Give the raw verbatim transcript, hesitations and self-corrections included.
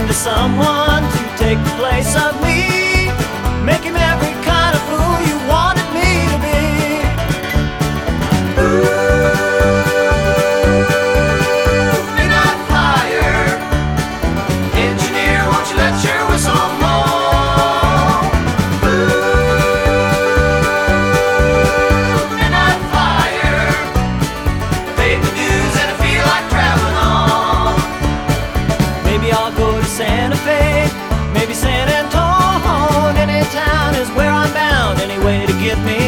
into someone to take the place of me. Make him every kind of fool you wanted me to be. Ooh, midnight flyer, engineer, won't you let your whistle blow? Ooh, midnight flyer, paid the dues and I feel like traveling on. Maybe I'll go to Santa Fe, maybe San Antone. Any town is where I'm bound, any way to get me